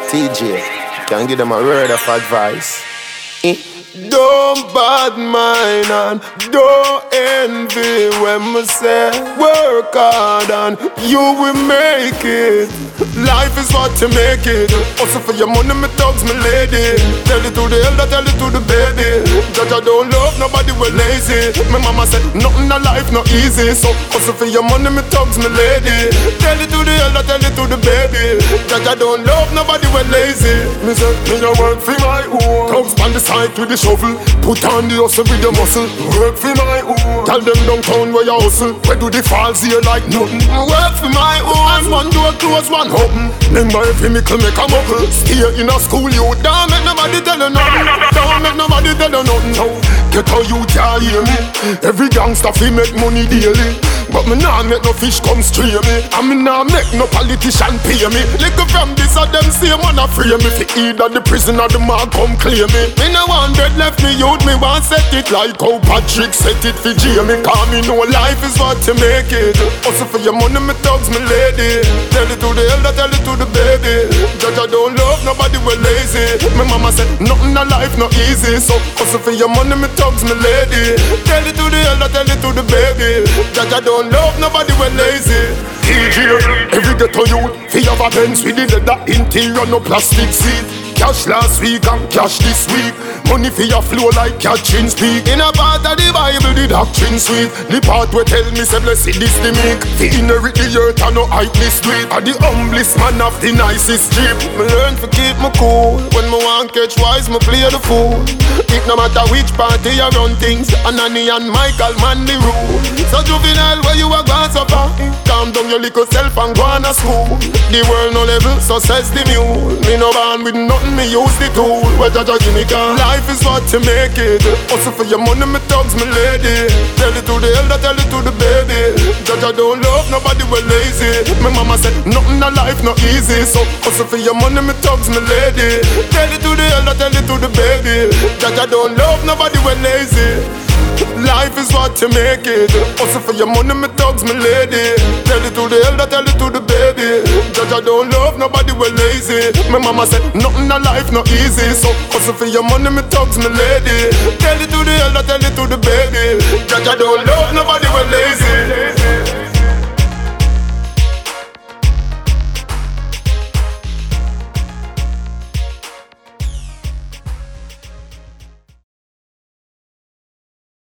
TJ, can give them a word of advice. Don't bad mind and don't envy when me say work hard and you will make it. Life is what you make it. Also for your money, me thugs, me lady. Tell it to the elder, tell it to the baby. Judge, I don't love nobody, we lazy. My mama said nothing in life not easy. So also for your money, me thugs, me lady. Tell it to the elder, tell it to the baby. Judge, I don't love nobody, we lazy. Me say me a work for my own. Thugs on the side with the shovel. Put on the hustle with the muscle. Work for my own. Tell them downtown where you hustle. Where do the falls here like nothing? Work for my own. As one door close, one open. Remember every mickle make a muckle. Stay in a school, you don't make nobody tell you nothing. Don't make nobody tell you nothing. No. Get how you can't hear me. Every gangster fi make money daily. But me nah make no fish come stray me. And me nah make no politician pay me. Little from this of them say man a free me. Fi either the prison or the mark come clear me. Me no want dead left me youth, me want set it like how Patrick set it for Jamie. Cause me know life is what you make it. Also for your money, me thugs, me lady. Tell it to the elder, tell it to the baby. Judge, I don't love nobody, we lazy. My mama said nothing in life not easy. So also for your money, me thugs, me lady. Tell it to the elder, tell it to the baby. Judge, I don't love nobody, we lazy. TJ, every ghetto youth, fi have a Benz with the leather interior, no plastic seat. Cash last week and cash this week. Money for your flow like catching speak. In a part of the Bible, the doctrine sweet. The part where tell me say blessed is the meek. The inherit the earth and no hype this street. Are the humblest man of the nicest strip. Me learn to keep me cool. When me want catch wise, me play the fool. It no matter which party you run things. Anani and Michael man the rule. So juvenile where you a gone so far. Calm down your little self and go on a school. The world no level, so says the mule. Me no born with nothing, me use the tool. Where Jaja give me can. Life is what you make it. Also for your money, me thugs, me lady. Tell it to the elder, tell it to the baby. Jaja don't love nobody, we lazy. My mama said nothing in life not easy. So also for your money, me thugs, me lady. Tell it to the elder, tell it to the baby. Jaja don't love nobody, we lazy. Life is what you make it. Also for your money, me thugs, me lady. Tell it to the elder, tell it to the baby. Judge, I don't love nobody, we lazy. My mama said nothing in life not easy. So also for your money, me thugs, me lady. Tell it to the elder, tell it to the baby. Judge, I don't love nobody, we lazy.